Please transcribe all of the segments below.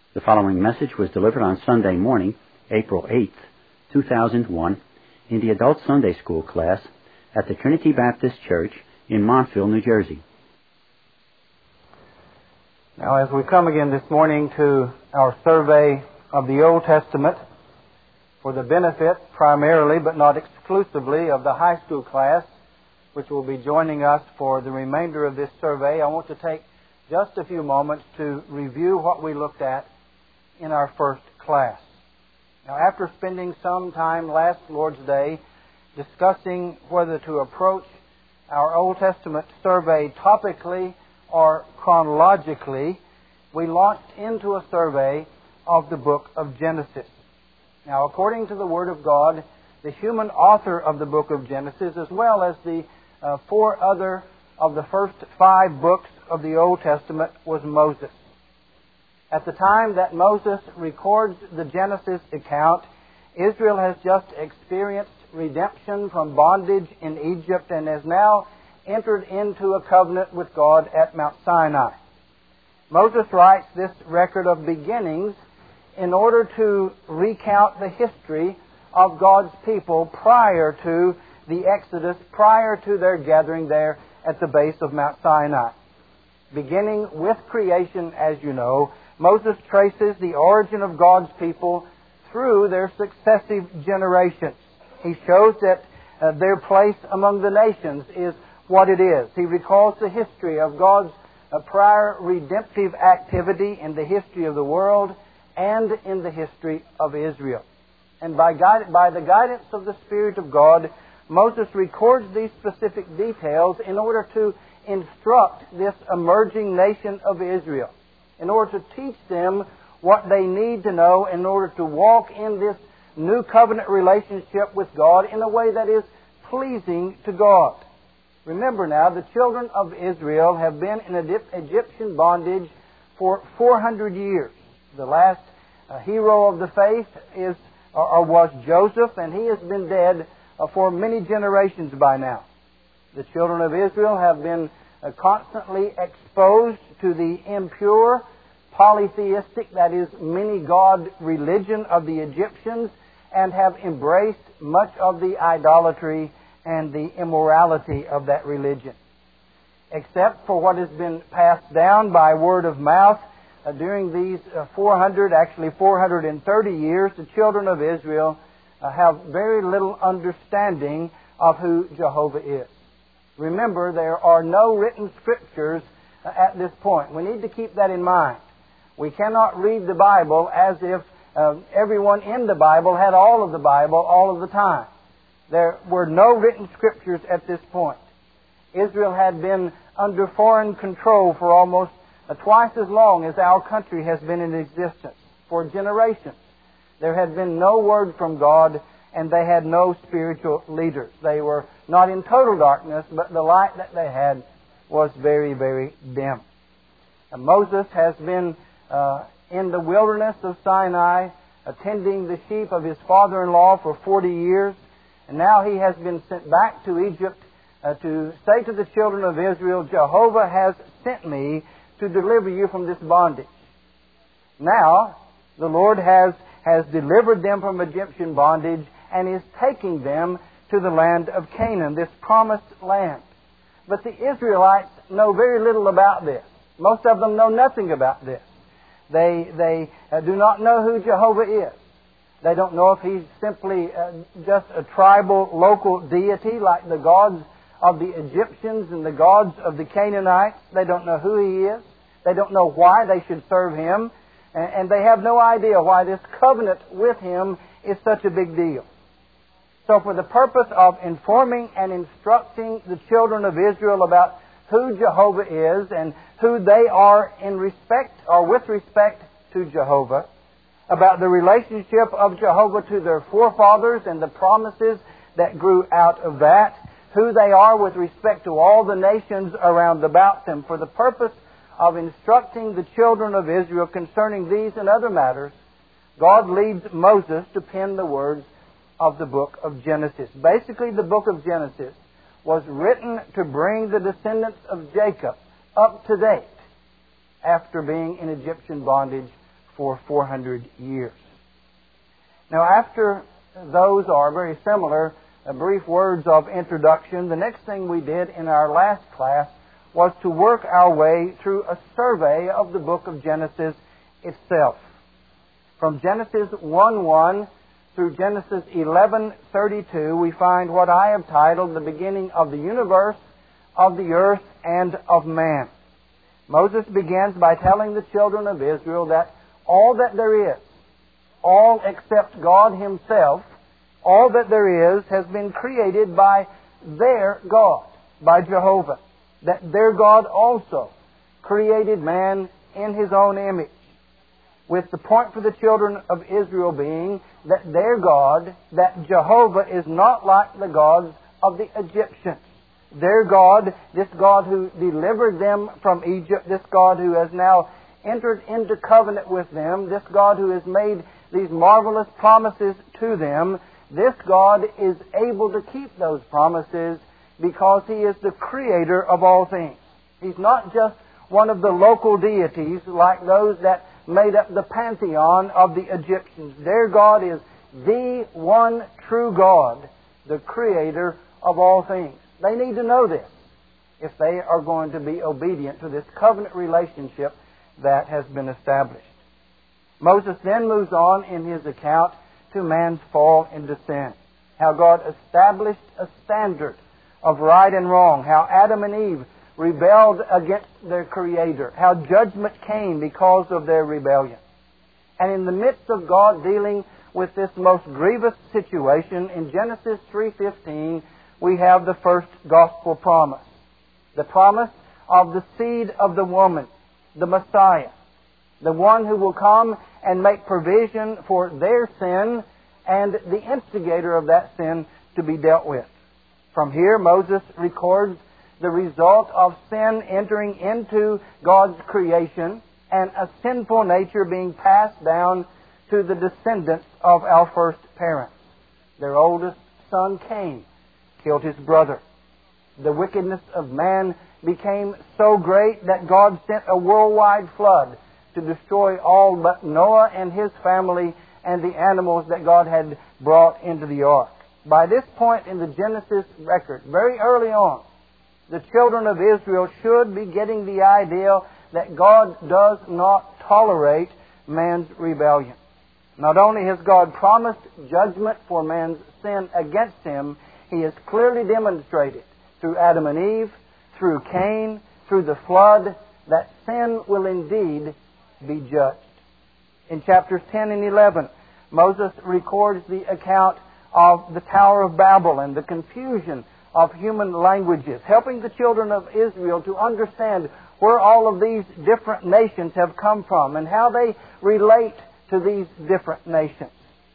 The following message was delivered on Sunday morning, April 8th, 2001, in the Adult Sunday School class at the Trinity Baptist Church in Montville, New Jersey. Now, as we come again this morning to our survey of the Old Testament, for the benefit primarily but not exclusively of the high school class, which will be joining us for the remainder of this survey, I want to take just a few moments to review what we looked at in our first class. Now, after spending some time last Lord's Day discussing whether to approach our Old Testament survey topically or chronologically, we launched into a survey of the book of Genesis. Now, according to the Word of God, the human author of the book of Genesis, as well as the four other of the first 5 books of the Old Testament, was Moses. At the time that Moses records the Genesis account, Israel has just experienced redemption from bondage in Egypt and has now entered into a covenant with God at Mount Sinai. Moses writes this record of beginnings in order to recount the history of God's people prior to the Exodus, prior to their gathering there at the base of Mount Sinai. Beginning with creation, as you know, Moses traces the origin of God's people through their successive generations. He shows that their place among the nations is what it is. He recalls the history of God's prior redemptive activity in the history of the world and in the history of Israel. And by the guidance of the Spirit of God, Moses records these specific details in order to instruct this emerging nation of Israel, in order to teach them what they need to know in order to walk in this new covenant relationship with God in a way that is pleasing to God. Remember now, the children of Israel have been in Egyptian bondage for 400 years. The last hero of the faith was Joseph, and he has been dead for many generations by now. The children of Israel have been constantly exposed to the impure, polytheistic, that is, many-god religion of the Egyptians, and have embraced much of the idolatry and the immorality of that religion. Except for what has been passed down by word of mouth, during these 430 years, the children of Israel have very little understanding of who Jehovah is. Remember, there are no written scriptures at this point. We need to keep that in mind. We cannot read the Bible as if everyone in the Bible had all of the Bible all of the time. There were no written scriptures at this point. Israel had been under foreign control for almost twice as long as our country has been in existence, for generations. There had been no word from God, and they had no spiritual leaders. They were not in total darkness, but the light that they had was very, very dim. And Moses has been in the wilderness of Sinai, attending the sheep of his father-in-law for 40 years, and now he has been sent back to Egypt to say to the children of Israel, Jehovah has sent me to deliver you from this bondage. Now, the Lord has delivered them from Egyptian bondage and is taking them to the land of Canaan, this promised land. But the Israelites know very little about this. Most of them know nothing about this. They do not know who Jehovah is. They don't know if He's simply just a tribal, local deity like the gods of the Egyptians and the gods of the Canaanites. They don't know who He is. They don't know why they should serve Him. And they have no idea why this covenant with Him is such a big deal. So for the purpose of informing and instructing the children of Israel about who Jehovah is and who they are in respect or with respect to Jehovah, about the relationship of Jehovah to their forefathers and the promises that grew out of that, who they are with respect to all the nations around about them, for the purpose of instructing the children of Israel concerning these and other matters, God leads Moses to pen the words of the book of Genesis. Basically, the book of Genesis was written to bring the descendants of Jacob up to date after being in Egyptian bondage for 400 years. Now, after those are very similar brief words of introduction, the next thing we did in our last class was to work our way through a survey of the book of Genesis itself. From Genesis 1:1 through Genesis 11:32, we find what I have titled the beginning of the universe, of the earth, and of man. Moses begins by telling the children of Israel that all that there is, all except God Himself, all that there is has been created by their God, by Jehovah. That their God also created man in His own image. With the point for the children of Israel being that their God, that Jehovah, is not like the gods of the Egyptians. Their God, this God who delivered them from Egypt, this God who has now entered into covenant with them, this God who has made these marvelous promises to them, this God is able to keep those promises because He is the creator of all things. He's not just one of the local deities like those that made up the pantheon of the Egyptians. Their God is the one true God, the creator of all things. They need to know this if they are going to be obedient to this covenant relationship that has been established. Moses then moves on in his account to man's fall into sin. How God established a standard of right and wrong. How Adam and Eve rebelled against their Creator. How judgment came because of their rebellion. And in the midst of God dealing with this most grievous situation, in Genesis 3:15, we have the first gospel promise. The promise of the seed of the woman, the Messiah. The one who will come and make provision for their sin and the instigator of that sin to be dealt with. From here, Moses records the result of sin entering into God's creation and a sinful nature being passed down to the descendants of our first parents. Their oldest son, Cain, killed his brother. The wickedness of man became so great that God sent a worldwide flood to destroy all but Noah and his family and the animals that God had brought into the ark. By this point in the Genesis record, very early on, the children of Israel should be getting the idea that God does not tolerate man's rebellion. Not only has God promised judgment for man's sin against Him, He has clearly demonstrated through Adam and Eve, through Cain, through the flood, that sin will indeed be judged. In chapters 10 and 11, Moses records the account of the Tower of Babel and the confusion of human languages, helping the children of Israel to understand where all of these different nations have come from and how they relate to these different nations.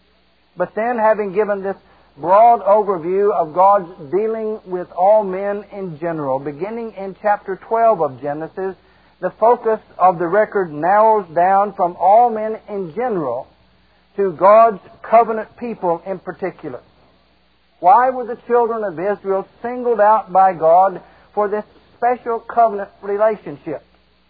But then, having given this broad overview of God's dealing with all men in general, beginning in chapter 12 of Genesis, the focus of the record narrows down from all men in general to God's covenant people in particular. Why were the children of Israel singled out by God for this special covenant relationship?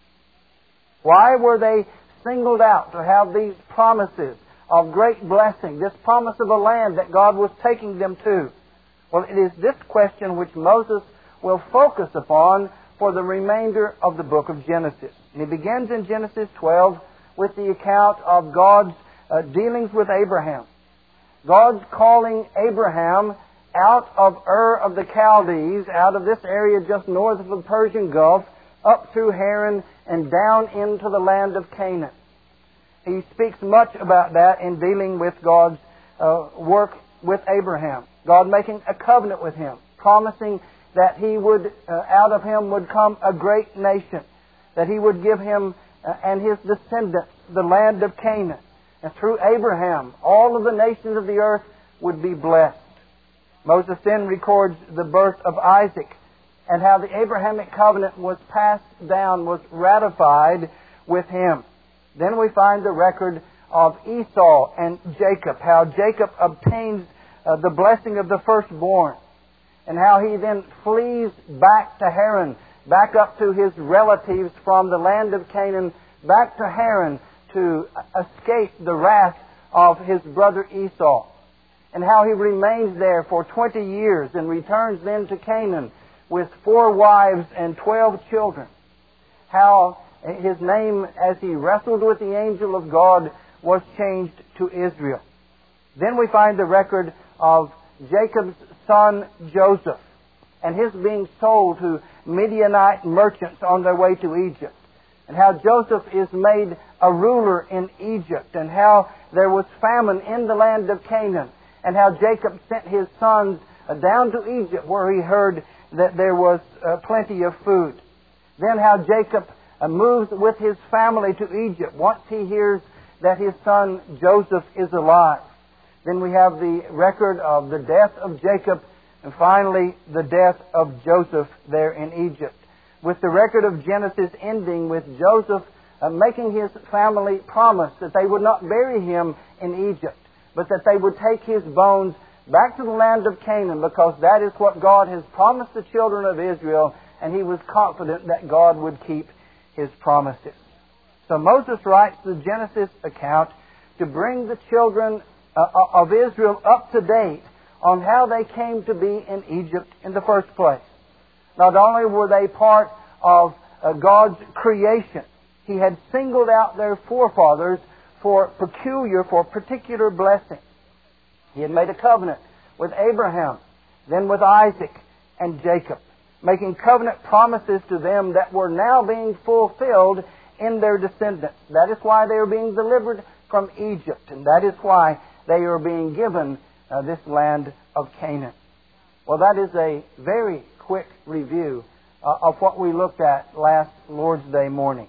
Why were they singled out to have these promises of great blessing, this promise of a land that God was taking them to? Well, it is this question which Moses will focus upon for the remainder of the book of Genesis. And he begins in Genesis 12 with the account of God's dealings with Abraham. God's calling Abraham out of Ur of the Chaldees, out of this area just north of the Persian Gulf, up through Haran and down into the land of Canaan. He speaks much about that in dealing with God's work with Abraham. God making a covenant with him, promising that he would, out of him would come a great nation, that he would give him and his descendants the land of Canaan. And through Abraham, all of the nations of the earth would be blessed. Moses then records the birth of Isaac and how the Abrahamic covenant was passed down, was ratified with him. Then we find the record of Esau and Jacob, how Jacob obtains the blessing of the firstborn, and how he then flees back to Haran, back up to his relatives from the land of Canaan, back to Haran, to escape the wrath of his brother Esau, and how he remains there for 20 years and returns then to Canaan with 4 wives and 12 children. How his name, as he wrestled with the angel of God, was changed to Israel. Then we find the record of Jacob's son Joseph and his being sold to Midianite merchants on their way to Egypt, and how Joseph is made a ruler in Egypt, and how there was famine in the land of Canaan, and how Jacob sent his sons down to Egypt where he heard that there was plenty of food. Then how Jacob moves with his family to Egypt once he hears that his son Joseph is alive. Then we have the record of the death of Jacob, and finally the death of Joseph there in Egypt, with the record of Genesis ending with Joseph making his family promise that they would not bury him in Egypt, but that they would take his bones back to the land of Canaan, because that is what God has promised the children of Israel, and he was confident that God would keep his promises. So Moses writes the Genesis account to bring the children of Israel up to date on how they came to be in Egypt in the first place. Not only were they part of God's creation, he had singled out their forefathers for particular blessing. He had made a covenant with Abraham, then with Isaac and Jacob, making covenant promises to them that were now being fulfilled in their descendants. That is why they are being delivered from Egypt, and that is why they are being given this land of Canaan. Well, that is a very quick review of what we looked at last Lord's Day morning.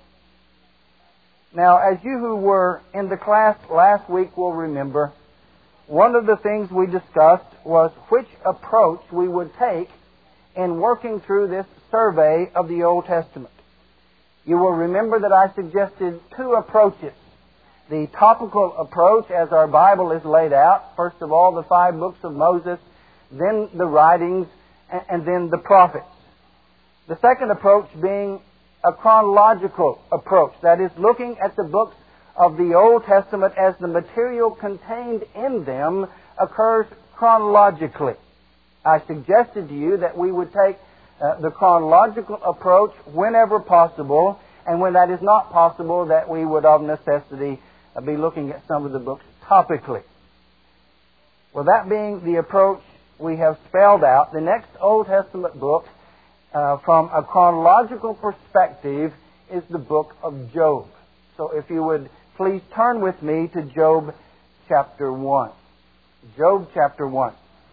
Now, as you who were in the class last week will remember, one of the things we discussed was which approach we would take in working through this survey of the Old Testament. You will remember that I suggested 2 approaches. The topical approach, as our Bible is laid out, first of all the 5 books of Moses, then the writings, and then the prophets. The second approach being a chronological approach, that is, looking at the books of the Old Testament as the material contained in them occurs chronologically. I suggested to you that we would take the chronological approach whenever possible, and when that is not possible, that we would of necessity be looking at some of the books topically. Well, that being the approach we have spelled out, the next Old Testament book from a chronological perspective is the book of Job. So if you would please turn with me to Job chapter 1. Job chapter 1.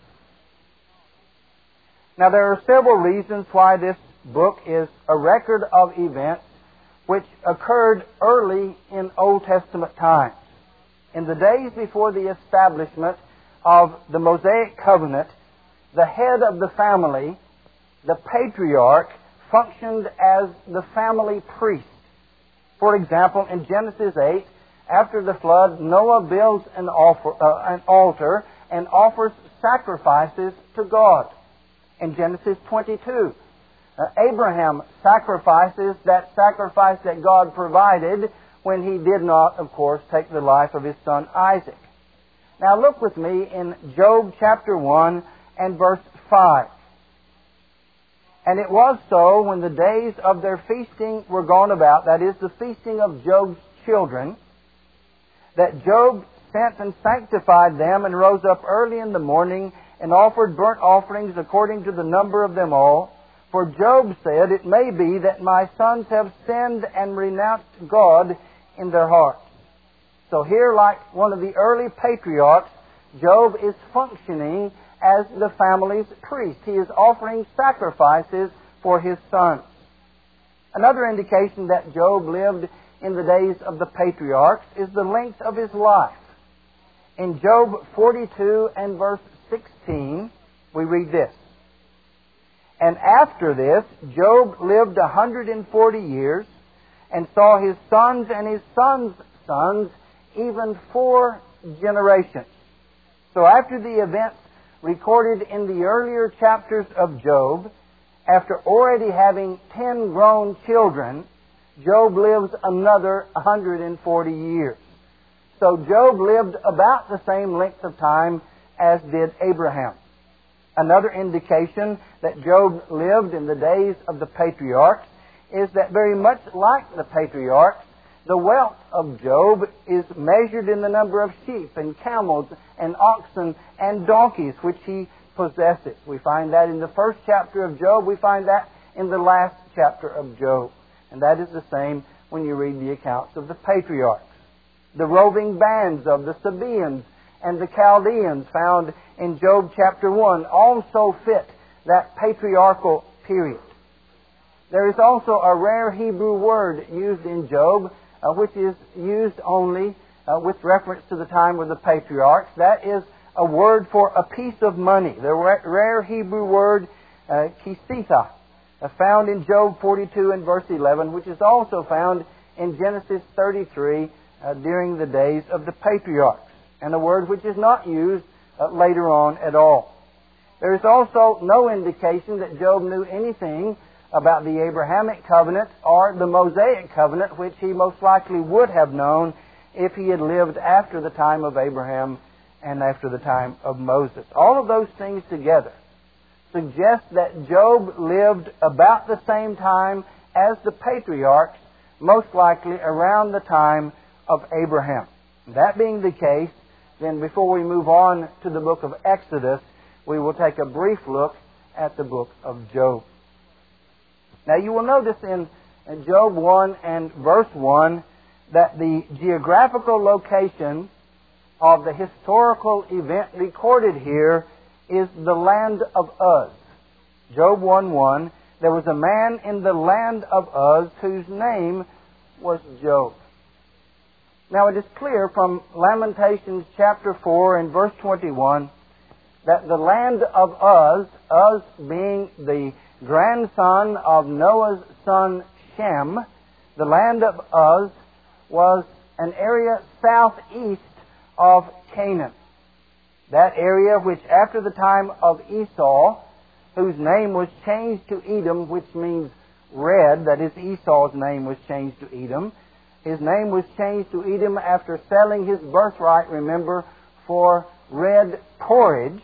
Now, there are several reasons why this book is a record of events which occurred early in Old Testament times. In the days before the establishment of the Mosaic covenant, the head of the family, the patriarch, functioned as the family priest. For example, in Genesis 8, after the flood, Noah builds an altar and offers sacrifices to God. In Genesis 22, Abraham sacrifices that sacrifice that God provided when he did not, of course, take the life of his son Isaac. Now look with me in Job chapter 1 and verse 5. And it was so, when the days of their feasting were gone about, that is, the feasting of Job's children, that Job sent and sanctified them, and rose up early in the morning, and offered burnt offerings according to the number of them all. For Job said, "It may be that my sons have sinned and renounced God in their hearts." So here, like one of the early patriarchs, Job is functioning as the family's priest. He is offering sacrifices for his sons. Another indication that Job lived in the days of the patriarchs is the length of his life. In Job 42 and verse 16, we read this. And after this, Job lived 140 years, and saw his sons and his sons' sons, even 4 generations. So after the events recorded in the earlier chapters of Job, after already having 10 grown children, Job lives another 140 years. So Job lived about the same length of time as did Abraham. Another indication that Job lived in the days of the patriarchs is that very much like the patriarchs, the wealth of Job is measured in the number of sheep and camels and oxen and donkeys which he possesses. We find that in the first chapter of Job. We find that in the last chapter of Job. And that is the same when you read the accounts of the patriarchs. The roving bands of the Sabaeans and the Chaldeans found in Job chapter 1 also fit that patriarchal period. There is also a rare Hebrew word used in Job, which is used only with reference to the time of the patriarchs. That is a word for a piece of money. The rare Hebrew word kisitha, found in Job 42 and verse 11, which is also found in Genesis 33 during the days of the patriarchs, and a word which is not used later on at all. There is also no indication that Job knew anything about the Abrahamic covenant or the Mosaic covenant, which he most likely would have known if he had lived after the time of Abraham and after the time of Moses. All of those things together suggest that Job lived about the same time as the patriarchs, most likely around the time of Abraham. That being the case, then before we move on to the book of Exodus, we will take a brief look at the book of Job. Now you will notice in Job 1 and verse 1 that the geographical location of the historical event recorded here is the land of Uz. Job 1:1, there was a man in the land of Uz whose name was Job. Now it is clear from Lamentations chapter 4 and verse 21 that the land of Uz, Uz being the grandson of Noah's son Shem, the land of Uz was an area southeast of Canaan. That area which after the time of Esau, whose name was changed to Edom, which means red, that is Esau's name was changed to Edom. His name was changed to Edom after selling his birthright, remember, for red porridge.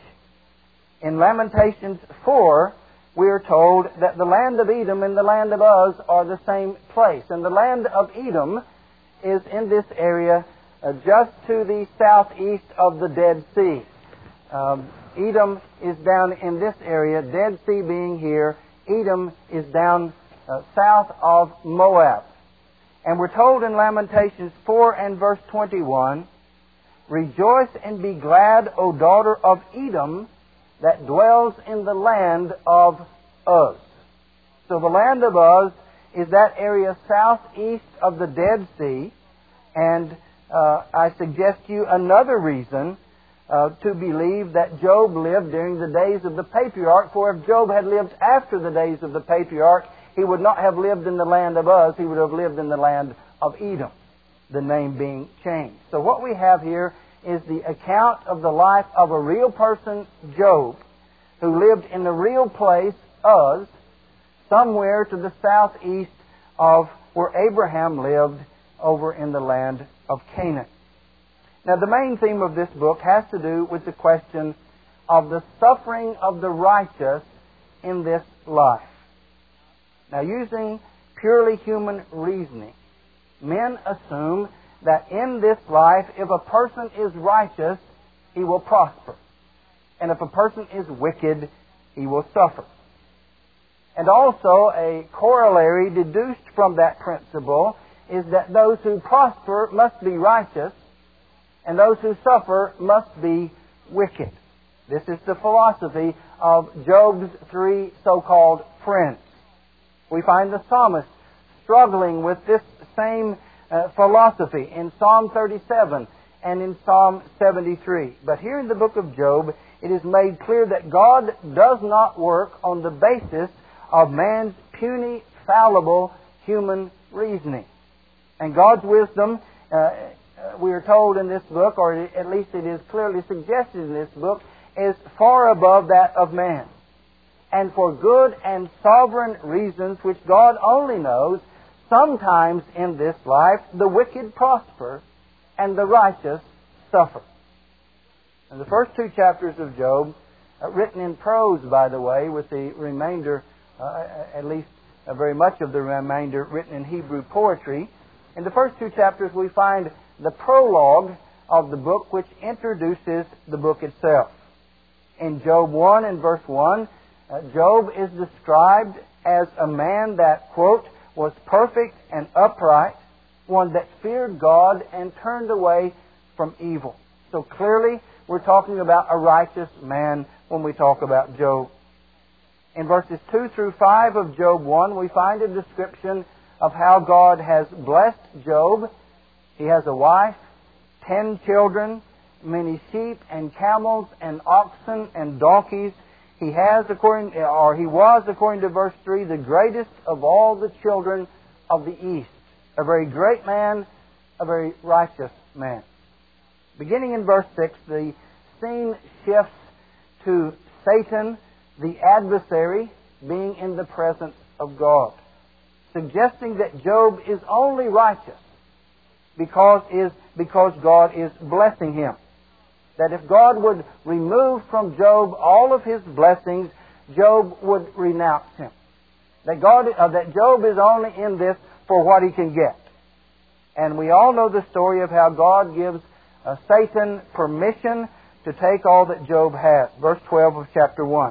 In Lamentations 4, we are told that the land of Edom and the land of Uz are the same place. And the land of Edom is in this area just to the southeast of the Dead Sea. Edom is down in this area, Dead Sea being here. Edom is down south of Moab. And we're told in Lamentations 4 and verse 21, "Rejoice and be glad, O daughter of Edom, that dwells in the land of Uz." So the land of Uz is that area southeast of the Dead Sea. And I suggest to you another reason to believe that Job lived during the days of the patriarch. For if Job had lived after the days of the patriarch, he would not have lived in the land of Uz. He would have lived in the land of Edom, the name being changed. So what we have here is the account of the life of a real person, Job, who lived in the real place, Uz, somewhere to the southeast of where Abraham lived over in the land of Canaan. Now, the main theme of this book has to do with the question of the suffering of the righteous in this life. Now, using purely human reasoning, men assume that in this life, if a person is righteous, he will prosper. And if a person is wicked, he will suffer. And also, a corollary deduced from that principle is that those who prosper must be righteous, and those who suffer must be wicked. This is the philosophy of Job's three so-called friends. We find the psalmist struggling with this same philosophy in Psalm 37 and in Psalm 73. But here in the book of Job, it is made clear that God does not work on the basis of man's puny, fallible human reasoning. And God's wisdom, we are told in this book, or at least it is clearly suggested in this book, is far above that of man. And for good and sovereign reasons which God only knows, sometimes in this life the wicked prosper and the righteous suffer. And the first two chapters of Job, written in prose, by the way, with the remainder, at least very much of the remainder, written in Hebrew poetry. In the first two chapters we find the prologue of the book, which introduces the book itself. In Job 1 and verse 1, Job is described as a man that, quote, was perfect and upright, one that feared God and turned away from evil. So clearly, we're talking about a righteous man when we talk about Job. In verses 2 through 5 of Job 1, we find a description of how God has blessed Job. He has a wife, 10 children, many sheep and camels and oxen and donkeys. He was, according to verse 3, the greatest of all the children of the East. A very great man, a very righteous man. Beginning in verse 6, the scene shifts to Satan, the adversary, being in the presence of God, suggesting that Job is only righteous because God is blessing him. That if God would remove from Job all of his blessings, Job would renounce him. That Job is only in this for what he can get. And we all know the story of how God gives Satan permission to take all that Job has. Verse 12 of chapter 1.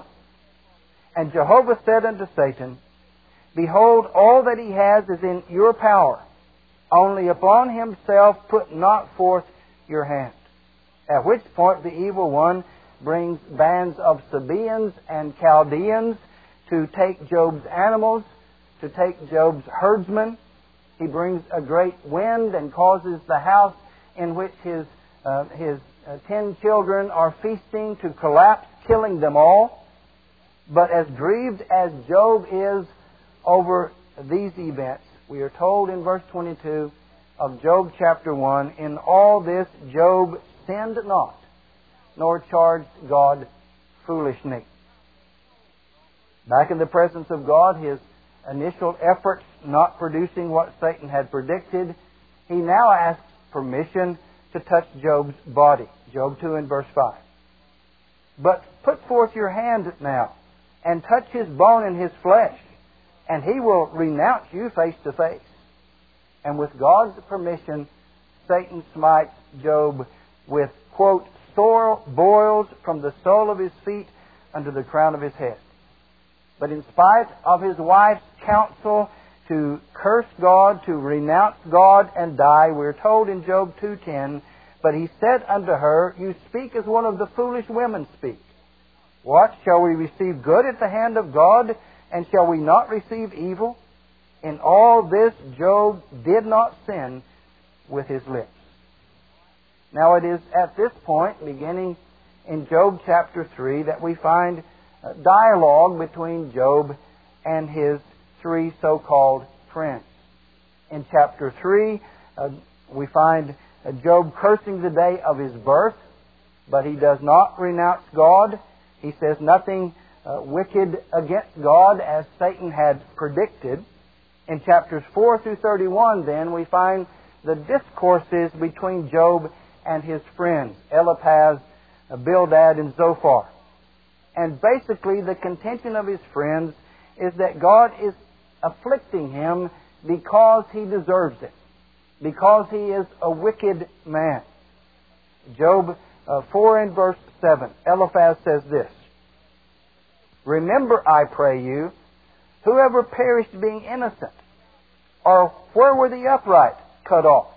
And Jehovah said unto Satan, Behold, all that he has is in your power. Only upon himself put not forth your hand. At which point the evil one brings bands of Sabaeans and Chaldeans to take Job's animals, to take Job's herdsmen. He brings a great wind and causes the house in which his 10 children are feasting to collapse, killing them all. But as grieved as Job is over these events, we are told in verse 22 of Job chapter 1, in all this Job sinned not, nor charged God foolishly. Back in the presence of God, his initial efforts not producing what Satan had predicted, he now asks permission to touch Job's body. Job 2 and verse 5. But put forth your hand now, and touch his bone and his flesh, and he will renounce you face to face. And with God's permission, Satan smites Job with, quote, sore boils from the sole of his feet unto the crown of his head. But in spite of his wife's counsel to curse God, to renounce God and die, we're told in Job 2:10, But he said unto her, You speak as one of the foolish women speak. What? Shall we receive good at the hand of God, and shall we not receive evil? In all this Job did not sin with his lips. Now it is at this point, beginning in Job chapter 3, that we find a dialogue between Job and his three so-called friends. In chapter 3, we find Job cursing the day of his birth, but he does not renounce God. He says nothing wicked against God as Satan had predicted. In chapters 4 through 31, then, we find the discourses between Job and his friends, Eliphaz, Bildad, and Zophar. And basically, the contention of his friends is that God is afflicting him because he deserves it, because he is a wicked man. Job 4 and verse 7, Eliphaz says this, Remember, I pray you, whoever perished being innocent, or where were the upright cut off?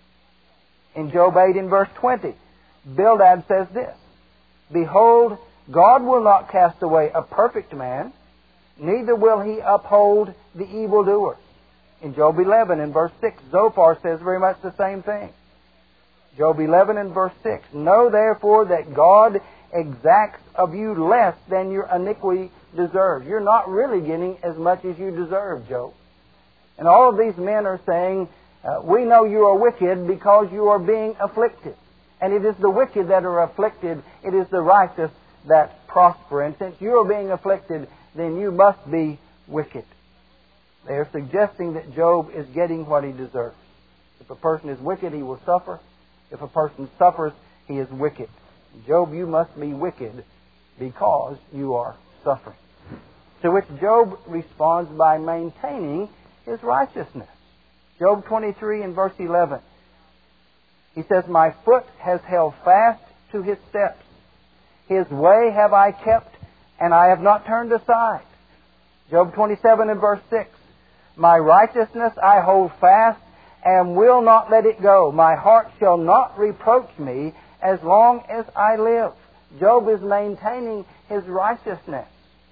In Job 8 and verse 20, Bildad says this, Behold, God will not cast away a perfect man, neither will he uphold the evildoers. In Job 11 and verse 6, Zophar says very much the same thing. Job 11 and verse 6, Know therefore that God exacts of you less than your iniquity deserves. You're not really getting as much as you deserve, Job. And all of these men are saying, we know you are wicked because you are being afflicted. And it is the wicked that are afflicted. It is the righteous that prosper. And since you are being afflicted, then you must be wicked. They are suggesting that Job is getting what he deserves. If a person is wicked, he will suffer. If a person suffers, he is wicked. Job, you must be wicked because you are suffering. To which Job responds by maintaining his righteousness. Job 23 and verse 11. He says, "My foot has held fast to his steps. His way have I kept, and I have not turned aside." Job 27 and verse 6. "My righteousness I hold fast, and will not let it go. My heart shall not reproach me as long as I live." Job is maintaining his righteousness.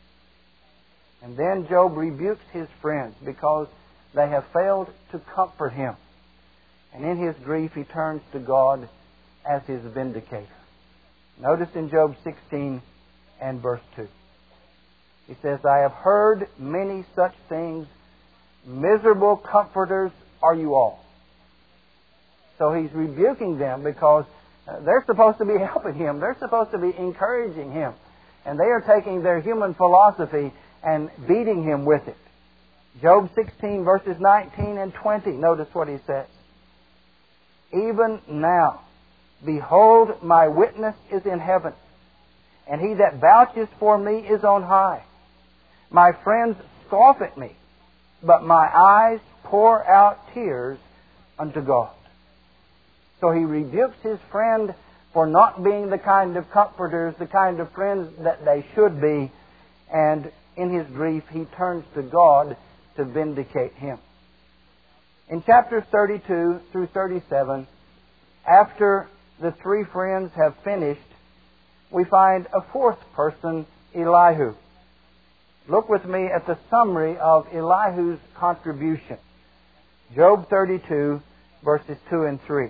And then Job rebukes his friends because they have failed to comfort him. And in his grief he turns to God as his vindicator. Notice in Job 16 and verse 2. He says, "I have heard many such things. Miserable comforters are you all." So he's rebuking them because they're supposed to be helping him. They're supposed to be encouraging him. And they are taking their human philosophy and beating him with it. Job 16 verses 19 and 20. Notice what he says. "Even now, behold, my witness is in heaven, and he that vouches for me is on high. My friends scoff at me, but my eyes pour out tears unto God." So he rebukes his friend for not being the kind of comforters, the kind of friends that they should be, and in his grief he turns to God to vindicate him. In chapters 32 through 37, after the three friends have finished, we find a fourth person, Elihu. Look with me at the summary of Elihu's contribution. Job 32, verses 2 and 3.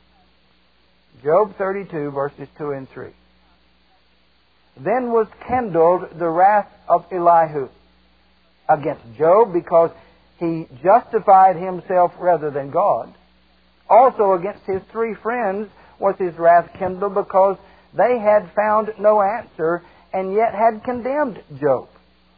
Job 32, verses 2 and 3. "Then was kindled the wrath of Elihu against Job because he justified himself rather than God. Also against his three friends was his wrath kindled because they had found no answer and yet had condemned Job."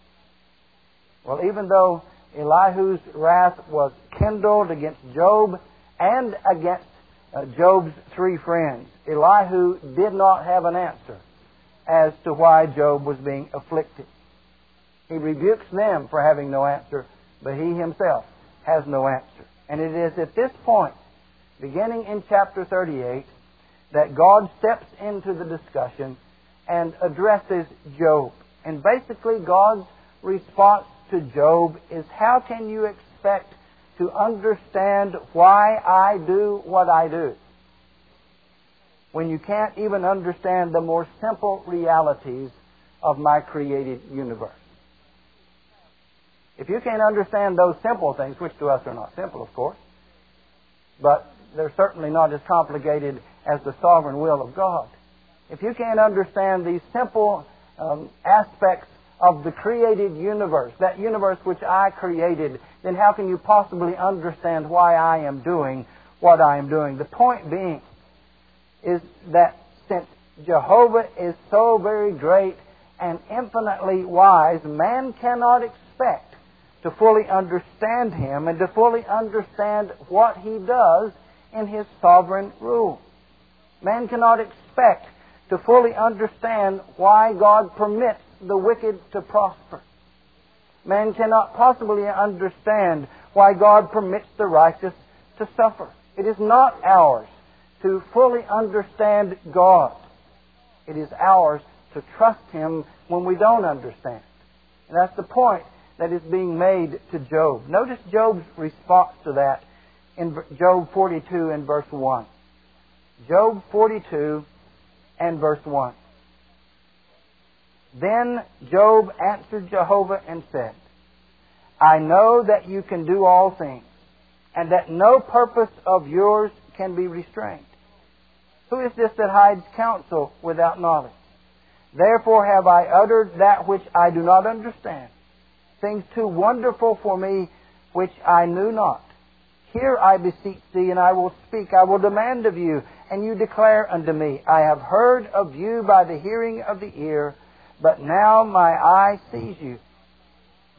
Well, even though Elihu's wrath was kindled against Job and against Job's three friends, Elihu did not have an answer as to why Job was being afflicted. He rebukes them for having no answer, but he himself has no answer. And it is at this point, beginning in chapter 38, that God steps into the discussion and addresses Job. And basically God's response to Job is, how can you expect to understand why I do what I do when you can't even understand the more simple realities of my created universe? If you can't understand those simple things, which to us are not simple, of course, but they're certainly not as complicated as the sovereign will of God. If you can't understand these simple aspects of the created universe, that universe which I created, then how can you possibly understand why I am doing what I am doing? The point being is that since Jehovah is so very great and infinitely wise, man cannot expect to fully understand Him and to fully understand what He does in His sovereign rule. Man cannot expect to fully understand why God permits the wicked to prosper. Man cannot possibly understand why God permits the righteous to suffer. It is not ours to fully understand God. It is ours to trust Him when we don't understand. And that's the point that is being made to Job. Notice Job's response to that in Job 42 and verse 1. Job 42 and verse 1. Then Job answered Jehovah and said, I know that you can do all things, and that no purpose of yours can be restrained. Who is this that hides counsel without knowledge? Therefore have I uttered that which I do not understand, things too wonderful for me which I knew not. Hear, I beseech thee, and I will speak. I will demand of you, and you declare unto me. I have heard of you by the hearing of the ear, but now my eye sees you.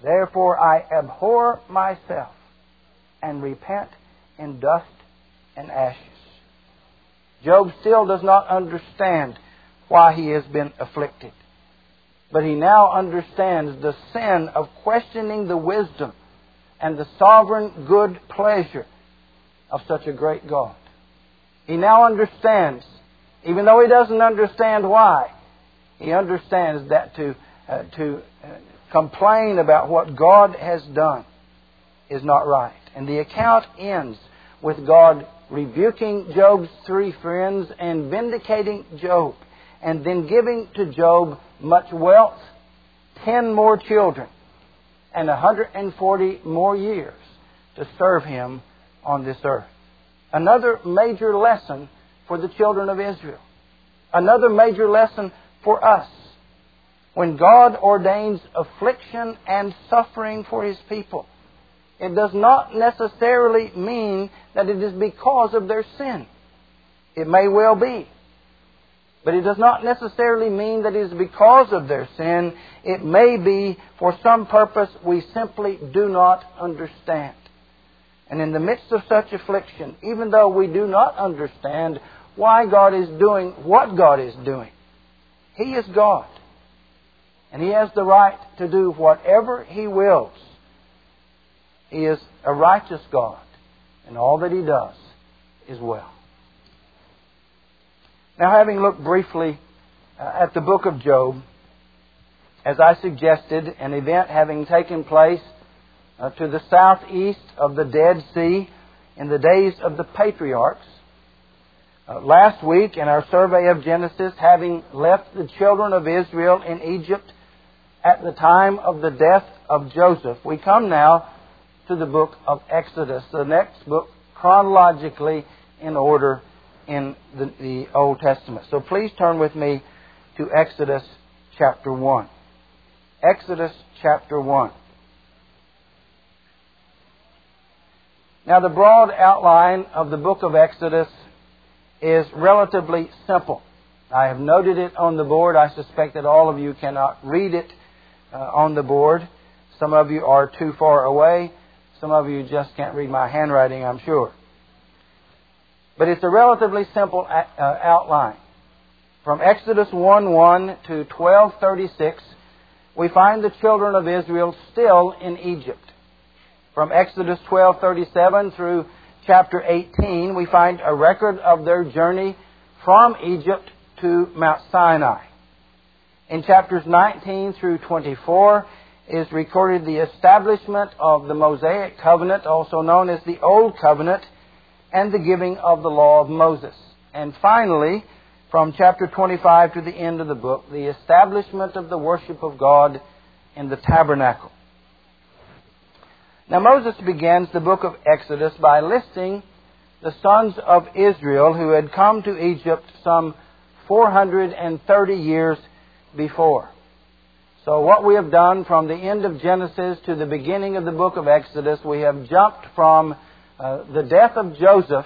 Therefore I abhor myself and repent in dust and ashes. Job still does not understand why he has been afflicted. But he now understands the sin of questioning the wisdom and the sovereign good pleasure of such a great God. He now understands, even though he doesn't understand why, he understands that to complain about what God has done is not right. And the account ends with God rebuking Job's three friends and vindicating Job, and then giving to Job much wealth, 10 more children, and 140 more years to serve him on this earth. Another major lesson for the children of Israel. Another major lesson for us. When God ordains affliction and suffering for His people, it does not necessarily mean that it is because of their sin. It may well be. But it does not necessarily mean that it is because of their sin. It may be for some purpose we simply do not understand. And in the midst of such affliction, even though we do not understand why God is doing what God is doing, He is God. And He has the right to do whatever He wills. He is a righteous God, and all that He does is well. Now, having looked briefly at the book of Job, as I suggested, an event having taken place to the southeast of the Dead Sea in the days of the patriarchs, last week in our survey of Genesis, having left the children of Israel in Egypt at the time of the death of Joseph, we come now to the book of Exodus, the next book chronologically in order in the Old Testament. So please turn with me to Exodus chapter 1. Exodus chapter 1. Now, the broad outline of the book of Exodus is relatively simple. I have noted it on the board. I suspect that all of you cannot read it on the board. Some of you are too far away. Some of you just can't read my handwriting, I'm sure. But it's a relatively simple outline. From Exodus 1:1 to 12:36, we find the children of Israel still in Egypt. From Exodus 12:37 through chapter 18, we find a record of their journey from Egypt to Mount Sinai. In chapters 19 through 24 is recorded the establishment of the Mosaic covenant, also known as the Old Covenant, and the giving of the law of Moses. And finally, from chapter 25 to the end of the book, the establishment of the worship of God in the tabernacle. Now, Moses begins the book of Exodus by listing the sons of Israel who had come to Egypt some 430 years before. So what we have done from the end of Genesis to the beginning of the book of Exodus, we have jumped from the death of Joseph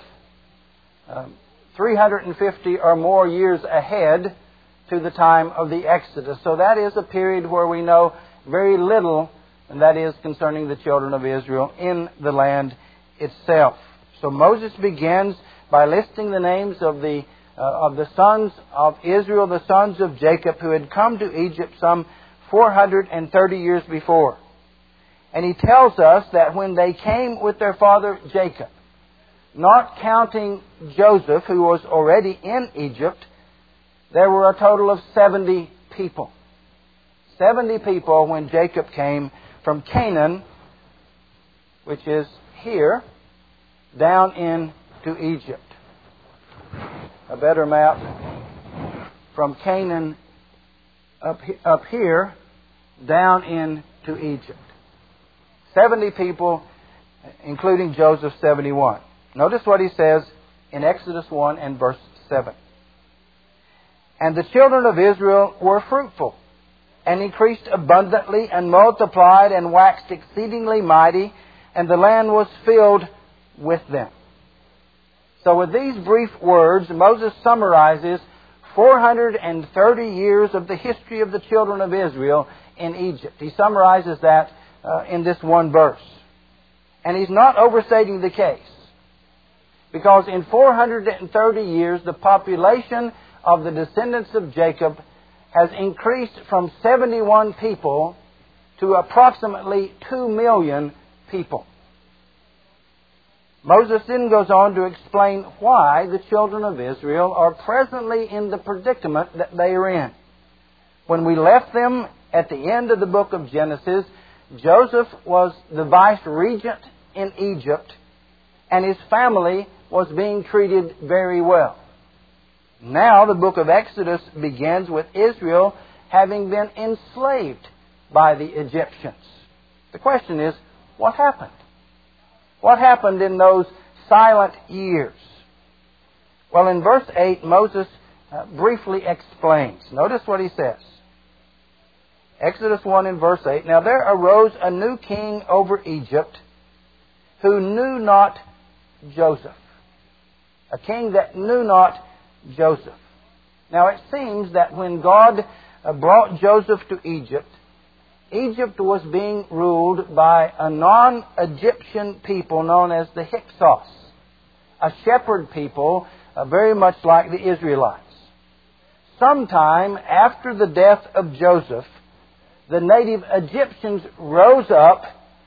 350 or more years ahead to the time of the Exodus. So that is a period where we know very little, and that is concerning the children of Israel in the land itself. So Moses begins by listing the names of the sons of Israel, the sons of Jacob, who had come to Egypt some 430 years before. And he tells us that when they came with their father Jacob, not counting Joseph, who was already in Egypt, there were a total of 70 people. 70 people when Jacob came from Canaan, which is here, down into Egypt. A better map from Canaan up here, down into Egypt. 70 people, including Joseph, 71. Notice what he says in Exodus 1 and verse 7. And the children of Israel were fruitful, and increased abundantly, and multiplied, and waxed exceedingly mighty, and the land was filled with them. So with these brief words, Moses summarizes 430 years of the history of the children of Israel in Egypt. He summarizes that in this one verse. And he's not overstating the case. Because in 430 years, the population of the descendants of Jacob has increased from 71 people to approximately 2 million people. Moses then goes on to explain why the children of Israel are presently in the predicament that they are in. When we left them at the end of the book of Genesis, Joseph was the vice-regent in Egypt, and his family was being treated very well. Now the book of Exodus begins with Israel having been enslaved by the Egyptians. The question is, what happened? What happened in those silent years? Well, in verse 8, Moses briefly explains. Notice what he says. Exodus 1 and verse 8. Now there arose a new king over Egypt who knew not Joseph. A king that knew not Joseph. Now it seems that when God brought Joseph to Egypt, Egypt was being ruled by a non-Egyptian people known as the Hyksos, a shepherd people very much like the Israelites. Sometime after the death of Joseph, the native Egyptians rose up,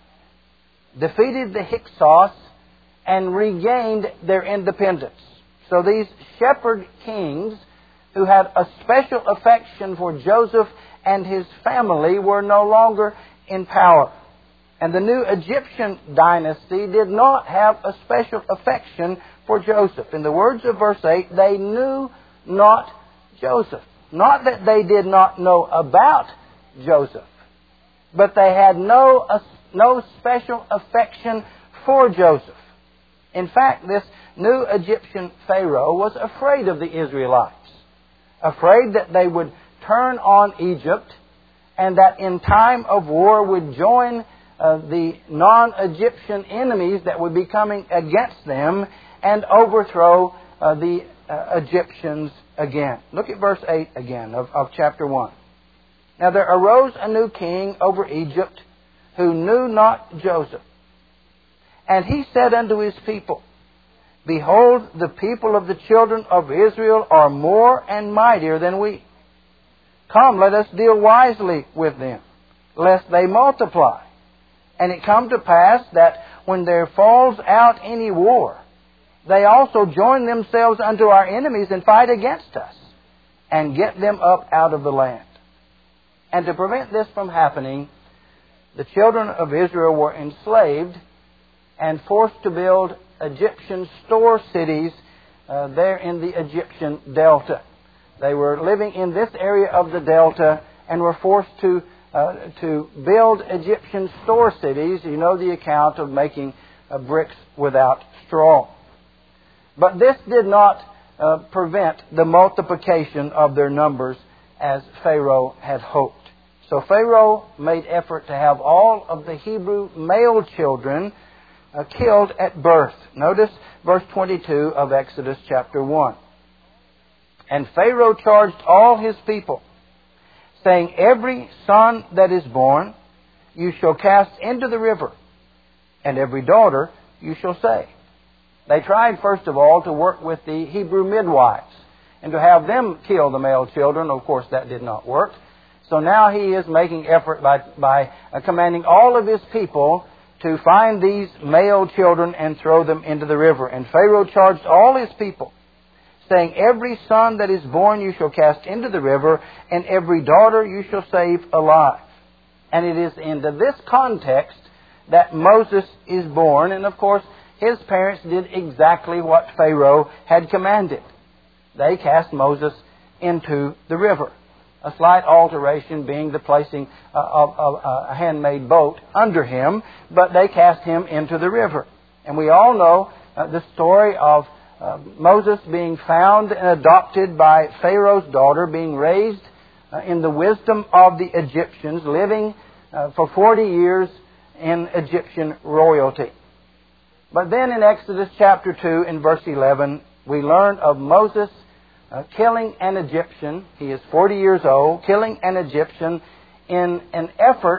defeated the Hyksos, and regained their independence. So these shepherd kings who had a special affection for Joseph and his family were no longer in power. And the new Egyptian dynasty did not have a special affection for Joseph. In the words of verse 8, they knew not Joseph. Not that they did not know about Joseph, but they had no special affection for Joseph. In fact, this new Egyptian Pharaoh was afraid of the Israelites, afraid that they would turn on Egypt and that in time of war would join the non-Egyptian enemies that would be coming against them and overthrow the Egyptians again. Look at verse 8 again of chapter 1. Now there arose a new king over Egypt who knew not Joseph. And he said unto his people, Behold, the people of the children of Israel are more and mightier than we. Come, let us deal wisely with them, lest they multiply. And it come to pass that when there falls out any war, they also join themselves unto our enemies and fight against us, and get them up out of the land. And to prevent this from happening, the children of Israel were enslaved and forced to build Egyptian store cities there in the Egyptian Delta. They were living in this area of the Delta and were forced to build Egyptian store cities. You know the account of making bricks without straw. But this did not prevent the multiplication of their numbers as Pharaoh had hoped. So Pharaoh made effort to have all of the Hebrew male children killed at birth. Notice verse 22 of Exodus chapter 1. And Pharaoh charged all his people, saying, Every son that is born you shall cast into the river, and every daughter you shall save. They tried, first of all, to work with the Hebrew midwives and to have them kill the male children. Of course, that did not work. So now he is making effort by commanding all of his people to find these male children and throw them into the river. And Pharaoh charged all his people, saying, Every son that is born you shall cast into the river, and every daughter you shall save alive. And it is into this context that Moses is born. And of course, his parents did exactly what Pharaoh had commanded. They cast Moses into the river. A slight alteration being the placing of a handmade boat under him, but they cast him into the river. And we all know the story of Moses being found and adopted by Pharaoh's daughter, being raised in the wisdom of the Egyptians, living for 40 years in Egyptian royalty. But then in Exodus chapter 2 in verse 11, we learn of Moses killing an Egyptian. He is 40 years old, killing an Egyptian in an effort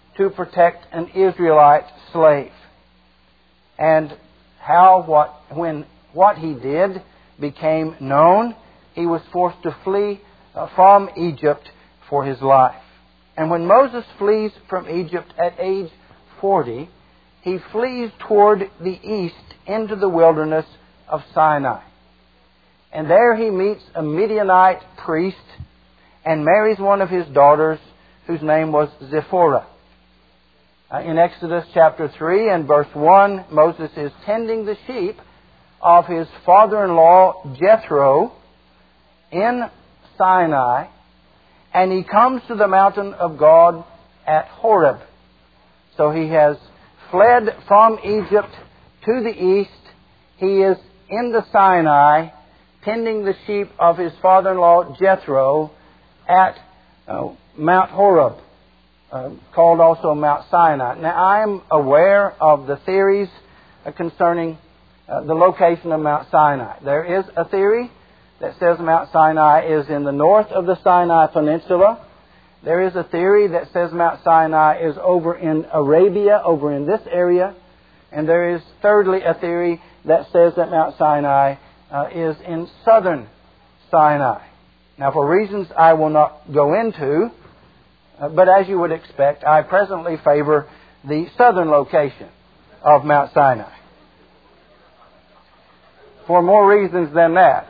to protect an Israelite slave. And when what he did became known, he was forced to flee from Egypt for his life. And when Moses flees from Egypt at age 40, he flees toward the east into the wilderness of Sinai. And there he meets a Midianite priest and marries one of his daughters, whose name was Zipporah. In Exodus chapter 3 and verse 1, Moses is tending the sheep of his father-in-law Jethro in Sinai, and he comes to the mountain of God at Horeb. So he has fled from Egypt to the east. He is in the Sinai, tending the sheep of his father-in-law Jethro at Mount Horeb, called also Mount Sinai. Now, I am aware of the theories concerning the location of Mount Sinai. There is a theory that says Mount Sinai is in the north of the Sinai Peninsula. There is a theory that says Mount Sinai is over in Arabia, over in this area. And there is, thirdly, a theory that says that Mount Sinai is in southern Sinai. Now, for reasons I will not go into, but as you would expect, I presently favor the southern location of Mount Sinai. For more reasons than that.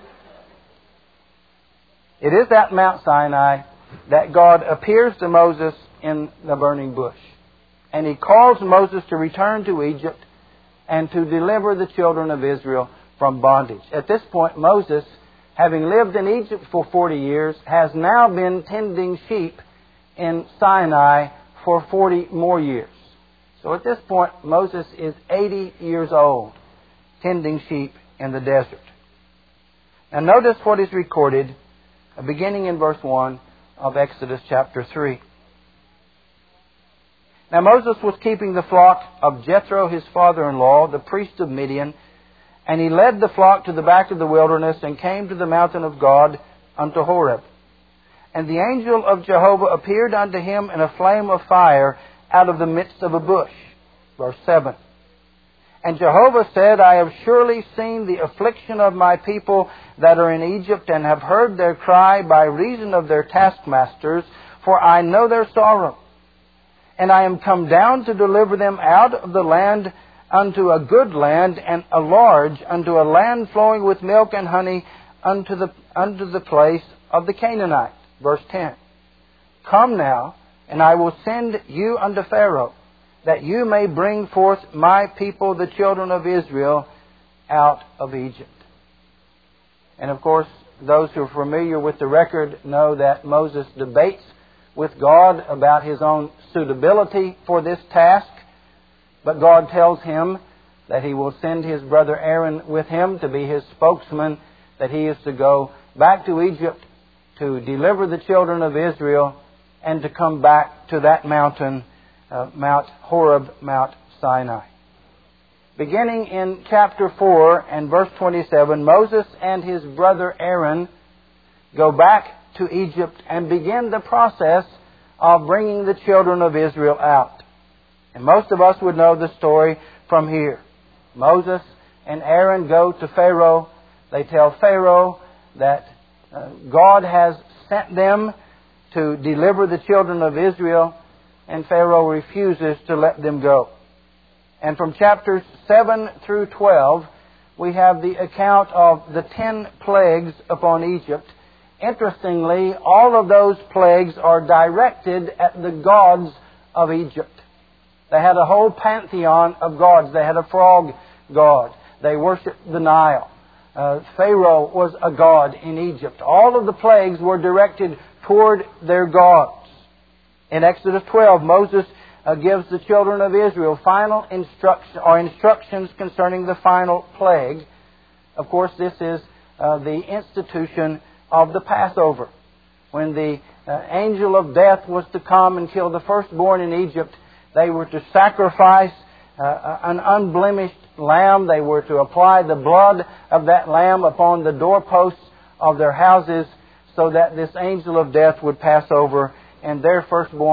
It is at Mount Sinai that God appears to Moses in the burning bush. And He calls Moses to return to Egypt and to deliver the children of Israel from bondage. At this point, Moses, having lived in Egypt for 40 years, has now been tending sheep in Sinai for 40 more years. So at this point, Moses is 80 years old, tending sheep in the desert. Now notice what is recorded beginning in verse 1 of Exodus chapter 3. Now Moses was keeping the flock of Jethro, his father-in-law, the priest of Midian, and he led the flock to the back of the wilderness and came to the mountain of God unto Horeb. And the angel of Jehovah appeared unto him in a flame of fire out of the midst of a bush. Verse 7. And Jehovah said, I have surely seen the affliction of my people that are in Egypt, and have heard their cry by reason of their taskmasters, for I know their sorrow. And I am come down to deliver them out of the land unto a good land, and a large, unto a land flowing with milk and honey, unto the place of the Canaanites. Verse 10. Come now, and I will send you unto Pharaoh, that you may bring forth my people, the children of Israel, out of Egypt. And of course, those who are familiar with the record know that Moses debates with God about his own suitability for this task. But God tells him that He will send his brother Aaron with him to be his spokesman, that he is to go back to Egypt to deliver the children of Israel and to come back to that mountain, Mount Horeb, Mount Sinai. Beginning in chapter 4 and verse 27, Moses and his brother Aaron go back to Egypt and begin the process of bringing the children of Israel out. And most of us would know the story from here. Moses and Aaron go to Pharaoh. They tell Pharaoh that God has sent them to deliver the children of Israel, and Pharaoh refuses to let them go. And from chapters 7 through 12, we have the account of the 10 plagues upon Egypt. Interestingly, all of those plagues are directed at the gods of Egypt. They had a whole pantheon of gods. They had a frog god. They worshipped the Nile. Pharaoh was a god in Egypt. All of the plagues were directed toward their gods. In Exodus 12, Moses gives the children of Israel final instructions concerning the final plague. Of course, this is the institution of the Passover. When the angel of death was to come and kill the firstborn in Egypt, they were to sacrifice an unblemished lamb. They were to apply the blood of that lamb upon the doorposts of their houses so that this angel of death would pass over and their firstborn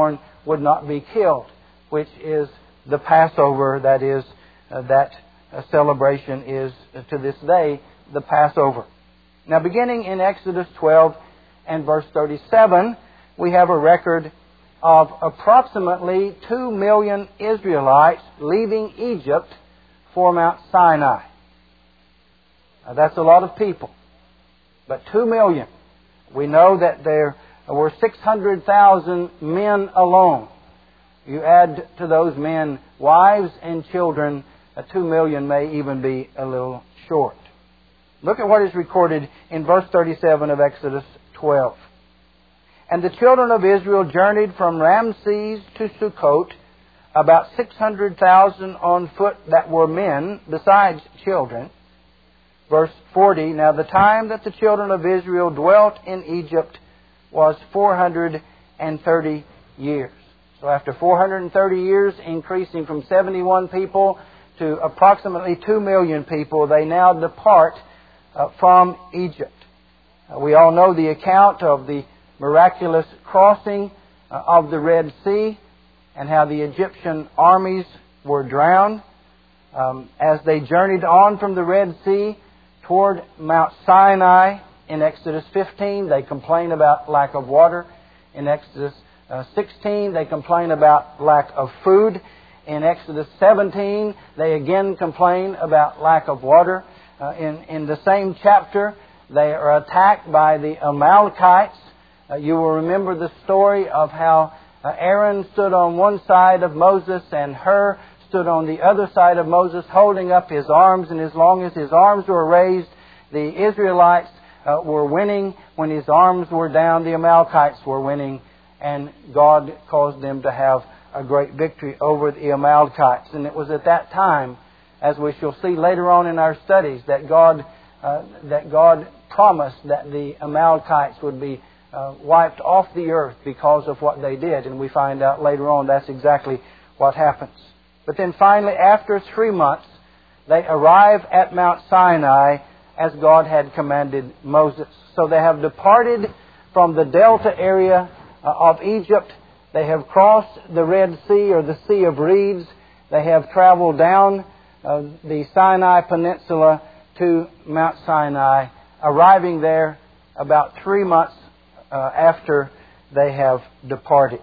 would not be killed, which is the Passover. That is, that celebration is to this day the Passover. Now, beginning in Exodus 12 and verse 37, we have a record of approximately 2 million Israelites leaving Egypt for Mount Sinai. Now, that's a lot of people, but 2 million. We know that there were 600,000 men alone. You add to those men wives and children, 2 million may even be a little short. Look at what is recorded in verse 37 of Exodus 12. And the children of Israel journeyed from Ramses to Sukkot, about 600,000 on foot that were men, besides children. Verse 40, now the time that the children of Israel dwelt in Egypt was 430 years. So after 430 years, increasing from 71 people to approximately 2 million people, they now depart from Egypt. We all know the account of the miraculous crossing of the Red Sea and how the Egyptian armies were drowned. As they journeyed on from the Red Sea toward Mount Sinai in Exodus 15, they complain about lack of water. In Exodus 16, they complain about lack of food. In Exodus 17, they again complain about lack of water. In the same chapter, they are attacked by the Amalekites. You will remember the story of how Aaron stood on one side of Moses and Hur stood on the other side of Moses holding up his arms, and as long as his arms were raised, the Israelites were winning. When his arms were down, the Amalekites were winning, and God caused them to have a great victory over the Amalekites. And it was at that time, as we shall see later on in our studies, that God promised that the Amalekites would be wiped off the earth because of what they did. And we find out later on that's exactly what happens. But then finally, after 3 months, they arrive at Mount Sinai as God had commanded Moses. So they have departed from the delta area of Egypt. They have crossed the Red Sea, or the Sea of Reeds. They have traveled down the Sinai Peninsula to Mount Sinai, arriving there about 3 months after they have departed.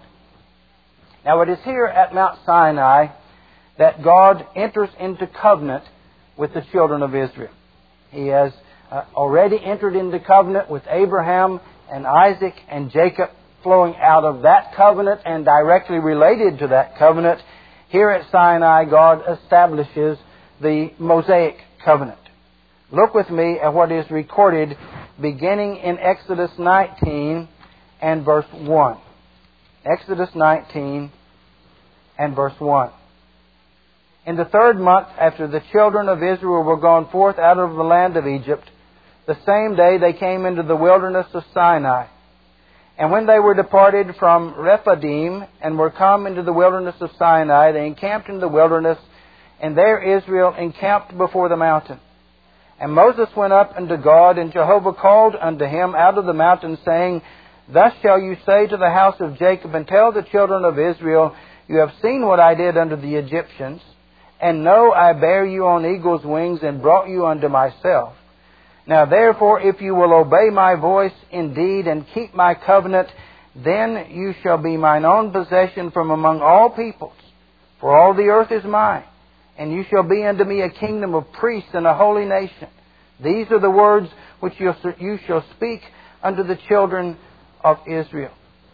Now, it is here at Mount Sinai that God enters into covenant with the children of Israel. He has already entered into covenant with Abraham and Isaac and Jacob. Flowing out of that covenant and directly related to that covenant, here at Sinai, God establishes the Mosaic covenant. Look with me at what is recorded beginning in Exodus 19 and verse 1. Exodus 19 and verse 1. In the 3rd month after the children of Israel were gone forth out of the land of Egypt, the same day they came into the wilderness of Sinai. And when they were departed from Rephidim and were come into the wilderness of Sinai, they encamped in the wilderness, and there Israel encamped before the mountain. And Moses went up unto God, and Jehovah called unto him out of the mountain, saying, Thus shall you say to the house of Jacob, and tell the children of Israel, You have seen what I did unto the Egyptians, and know I bare you on eagle's wings, and brought you unto myself. Now therefore, if you will obey my voice indeed, and keep my covenant, then you shall be mine own possession from among all peoples. For all the earth is mine, and you shall be unto me a kingdom of priests and a holy nation. These are the words which you shall speak unto the children of Israel.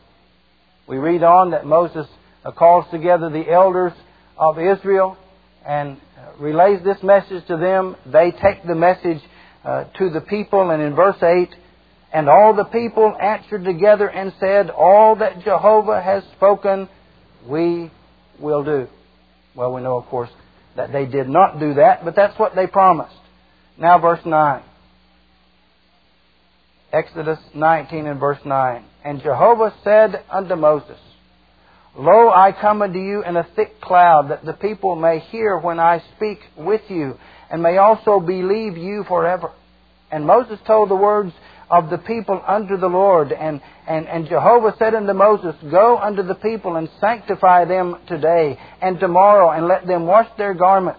We read on that Moses calls together the elders of Israel and relays this message to them. They take the message to the people, and in verse 8, And all the people answered together and said, All that Jehovah has spoken, we will do. Well, we know, of course, that they did not do that, but that's what they promised. Now verse 9. Exodus 19 and verse 9. And Jehovah said unto Moses, Lo, I come unto you in a thick cloud, that the people may hear when I speak with you, and may also believe you forever. And Moses told the words of the people unto the Lord. And Jehovah said unto Moses, Go unto the people and sanctify them today and tomorrow, and let them wash their garments.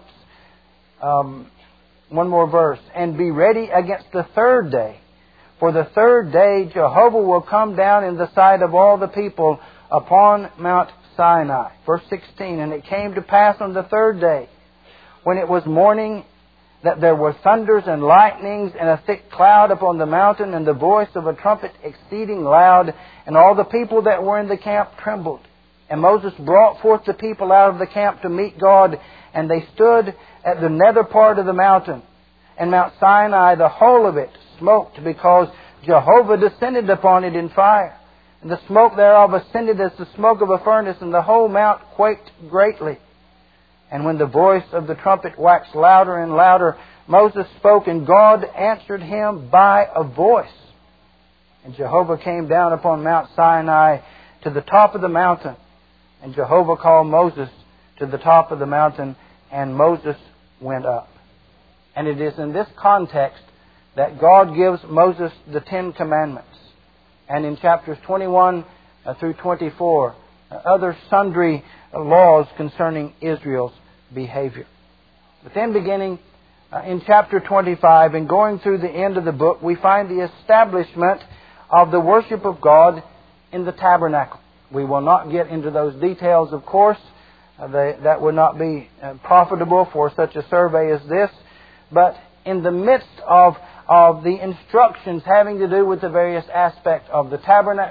One more verse. And be ready against the third day. For the third day Jehovah will come down in the sight of all the people upon Mount Sinai. Verse 16. And it came to pass on the third day, when it was morning, that there were thunders and lightnings and a thick cloud upon the mountain, and the voice of a trumpet exceeding loud, and all the people that were in the camp trembled. And Moses brought forth the people out of the camp to meet God, and they stood at the nether part of the mountain. And Mount Sinai, the whole of it, smoked, because Jehovah descended upon it in fire. And the smoke thereof ascended as the smoke of a furnace, and the whole mount quaked greatly. And when the voice of the trumpet waxed louder and louder, Moses spoke, and God answered him by a voice. And Jehovah came down upon Mount Sinai to the top of the mountain. And Jehovah called Moses to the top of the mountain, and Moses went up. And it is in this context that God gives Moses the Ten Commandments. And in chapters 21 through 24, other sundry laws concerning Israel's behavior. But then beginning in chapter 25 and going through the end of the book, we find the establishment of the worship of God in the tabernacle. We will not get into those details, of course. That would not be profitable for such a survey as this. But in the midst of the instructions having to do with the various aspects of the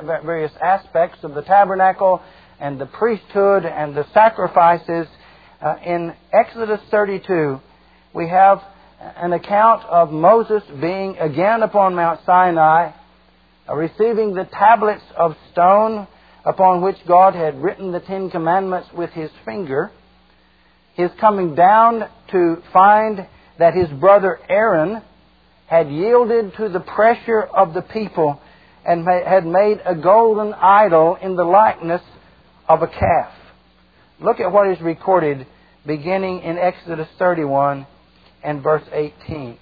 tabernacle and the priesthood and the sacrifices, in Exodus 32, we have an account of Moses being again upon Mount Sinai, receiving the tablets of stone upon which God had written the Ten Commandments with His finger, his coming down to find that his brother Aaron had yielded to the pressure of the people and had made a golden idol in the likeness of a calf. Look at what is recorded beginning in Exodus 31 and verse 18.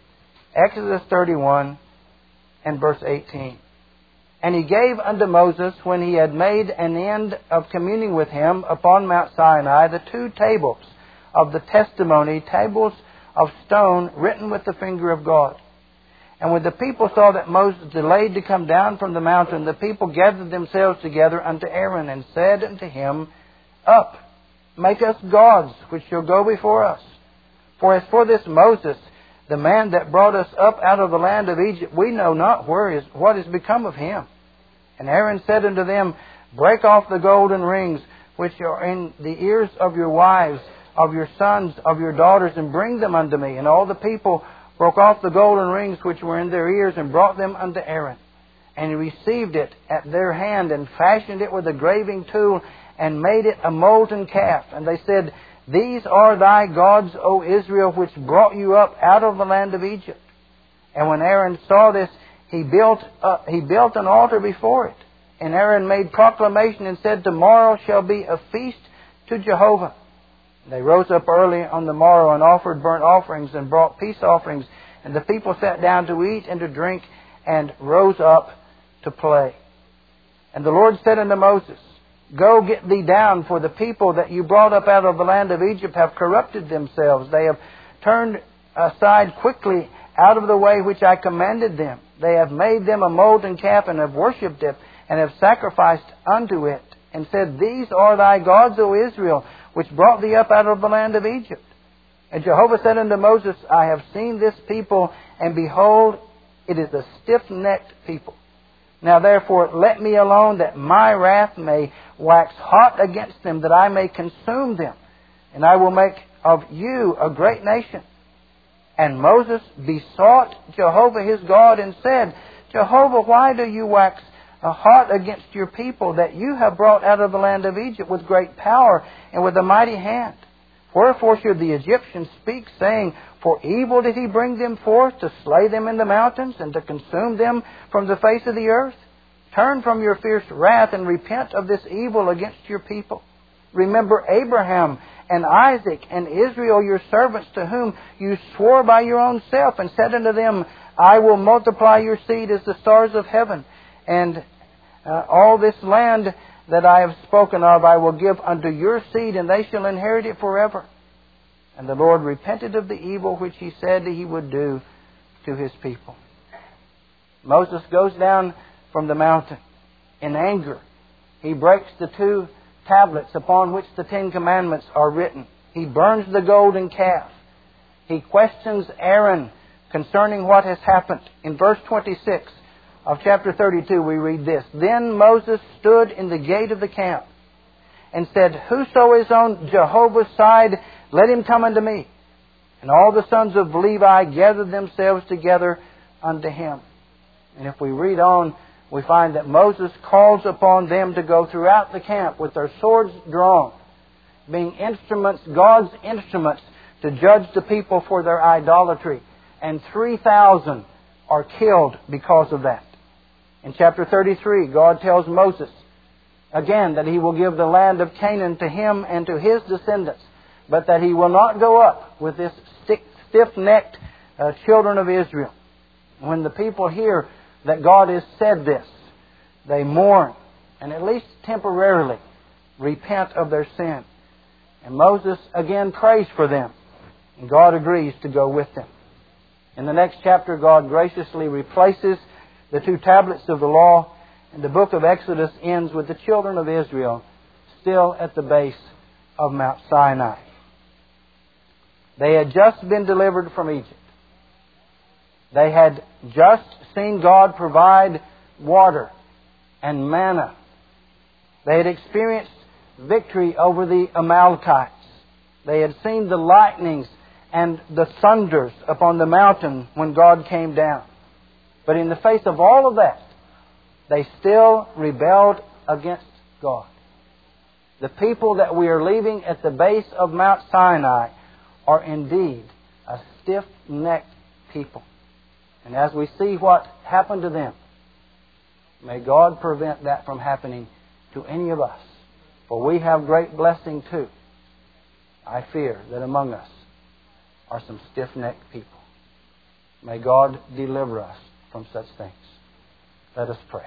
Exodus 31 and verse 18. And he gave unto Moses, when he had made an end of communing with him upon Mount Sinai, the 2 tables of the testimony, tables of stone written with the finger of God. And when the people saw that Moses delayed to come down from the mountain, the people gathered themselves together unto Aaron, and said unto him, Up, make us gods, which shall go before us. For as for this Moses, the man that brought us up out of the land of Egypt, we know not what is become of him. And Aaron said unto them, Break off the golden rings which are in the ears of your wives, of your sons, of your daughters, and bring them unto me. And all the people broke off the golden rings which were in their ears, and brought them unto Aaron. And he received it at their hand, and fashioned it with a graving tool, and made it a molten calf. And they said, These are thy gods, O Israel, which brought you up out of the land of Egypt. And when Aaron saw this, he built an altar before it. And Aaron made proclamation and said, Tomorrow shall be a feast to Jehovah. They rose up early on the morrow and offered burnt offerings and brought peace offerings. And the people sat down to eat and to drink and rose up to play. And the Lord said unto Moses, Go get thee down, for the people that you brought up out of the land of Egypt have corrupted themselves. They have turned aside quickly out of the way which I commanded them. They have made them a molten calf and have worshipped it and have sacrificed unto it, and said, These are thy gods, O Israel, which brought thee up out of the land of Egypt. And Jehovah said unto Moses, I have seen this people, and behold, it is a stiff-necked people. Now therefore let me alone, that my wrath may wax hot against them, that I may consume them. And I will make of you a great nation. And Moses besought Jehovah his God, and said, Jehovah, why do you wax hot against your people, that you have brought out of the land of Egypt with great power and with a mighty hand? Wherefore should the Egyptians speak, saying, For evil did he bring them forth, to slay them in the mountains, and to consume them from the face of the earth? Turn from your fierce wrath, and repent of this evil against your people. Remember Abraham, and Isaac and Israel your servants, to whom you swore by your own self, and said unto them, I will multiply your seed as the stars of heaven, and all this land that I have spoken of I will give unto your seed, and they shall inherit it forever. And the Lord repented of the evil which He said He would do to His people. Moses goes down from the mountain in anger. He breaks the 2 tablets upon which the 10 Commandments are written. He burns the golden calf. He questions Aaron concerning what has happened. In verse 26 of chapter 32 we read this, Then Moses stood in the gate of the camp and said, Whoso is on Jehovah's side, let him come unto me. And all the sons of Levi gathered themselves together unto him. And if we read on, we find that Moses calls upon them to go throughout the camp with their swords drawn, being instruments, God's instruments, to judge the people for their idolatry. And 3,000 are killed because of that. In chapter 33, God tells Moses again that He will give the land of Canaan to him and to his descendants, but that He will not go up with this stiff-necked children of Israel. When the people hear that God has said this, they mourn and at least temporarily repent of their sin. And Moses again prays for them, and God agrees to go with them. In the next chapter, God graciously replaces the 2 tablets of the law, and the book of Exodus ends with the children of Israel still at the base of Mount Sinai. They had just been delivered from Egypt. They had just seen God provide water and manna. They had experienced victory over the Amalekites. They had seen the lightnings and the thunders upon the mountain when God came down. But in the face of all of that, they still rebelled against God. The people that we are leaving at the base of Mount Sinai are indeed a stiff-necked people. And as we see what happened to them, may God prevent that from happening to any of us. For we have great blessing too. I fear that among us are some stiff-necked people. May God deliver us from such things. Let us pray.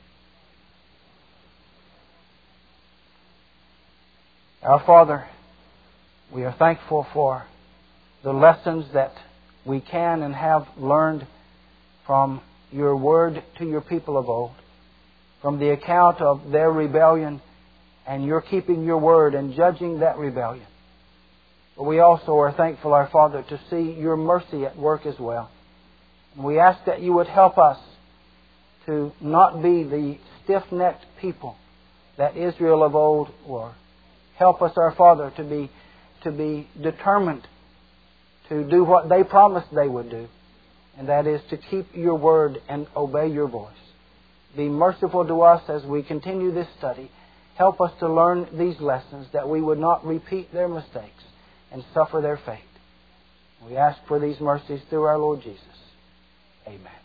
Our Father, we are thankful for the lessons that we can and have learned from your word to your people of old, from the account of their rebellion and your keeping your word and judging that rebellion. But we also are thankful, our Father, to see your mercy at work as well. And we ask that you would help us to not be the stiff-necked people that Israel of old were. Help us, our Father, to be determined to do what they promised they would do, and that is to keep your word and obey your voice. Be merciful to us as we continue this study. Help us to learn these lessons, that we would not repeat their mistakes and suffer their fate. We ask for these mercies through our Lord Jesus. Amen.